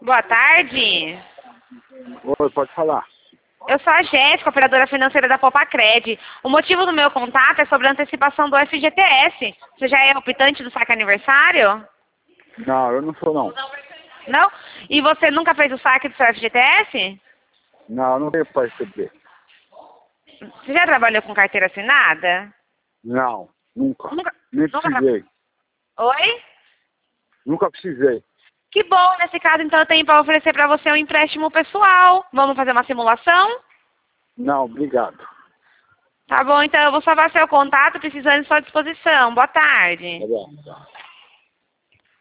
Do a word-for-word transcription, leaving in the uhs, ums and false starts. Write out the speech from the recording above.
Boa tarde. Oi, pode falar. Eu sou a Jéssica, operadora financeira da Popacred. O motivo do meu contato é sobre a antecipação do F G T S. Você já é optante do saque aniversário? Não, eu não sou não. Não? E você nunca fez o saque do seu F G T S? Não, eu não tenho para receber. Você já trabalhou com carteira assinada? Não, nunca. Nunca? Nem nunca precisei. Oi? Nunca precisei. Que bom, nesse caso então eu tenho para oferecer para você um empréstimo pessoal. Vamos fazer uma simulação? Não, obrigado. Tá bom, então eu vou salvar seu contato, precisando de sua disposição. Boa tarde. Tá bom. Tá.